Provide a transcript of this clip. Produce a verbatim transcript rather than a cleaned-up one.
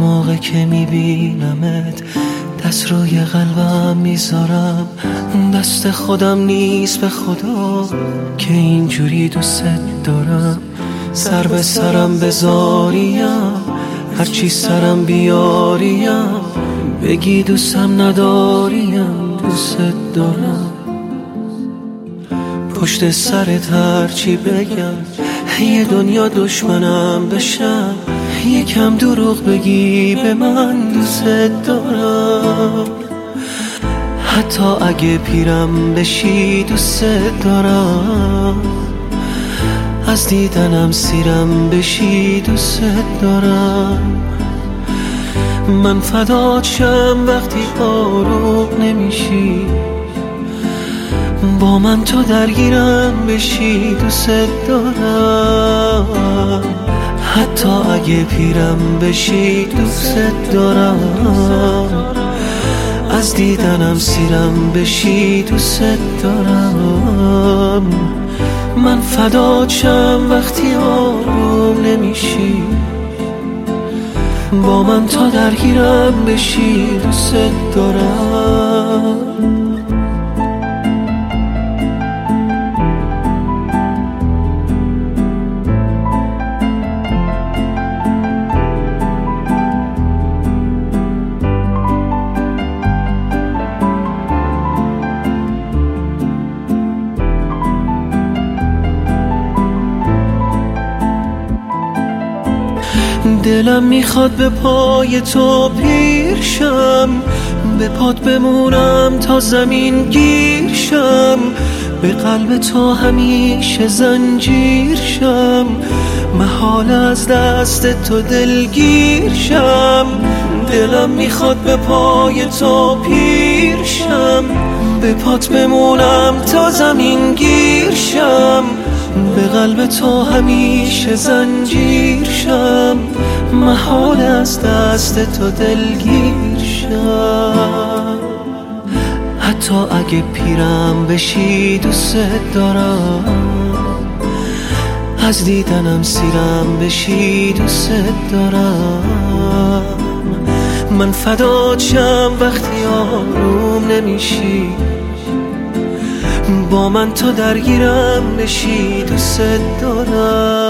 موقع که میبینمت دست روی قلبم میذارم، دست خودم نیست به خدا که اینجوری دوست دارم. سر به سرم بذاریم، هرچی سرم بیاریم، بگی دوستم نداریم، دوست دارم. پشت سرت هرچی بگم یه دنیا دشمنم بشم، یکم دروغ بگی به من دوست دارم. حتی اگه پیرم بشی دوست دارم، از دیدنم سیرم بشی دوست دارم. من فدات شم وقتی آروم نمیشی، با من تو درگیرم بشی دوست دارم. حتی اگه پیرم بشی دوست دارم، از دیدنم سیرم بشی دوست دارم. من فدات شم وقتی آروم نمیشی، با من تو درگیرم بشی دوست دارم. دلم میخواد به پای تو پیر شم، به پات بمونم تا زمین گیر شم، به قلب تو همیشه زنجیر شم، محال از دست تو دلگیر شم. دلم میخواد به پای تو پیر شم، به پات بمونم تا زمین گیر شم، به قلب تو همیشه زنجیر شم، محال از دست تو دلگیر شم. حتی اگه پیرم بشی دوست دارم، از دیدنم سیرم بشی دوست دارم. من فدات شم وقتی آروم نمیشی، با من تو درگیرم بشی دوست دارم.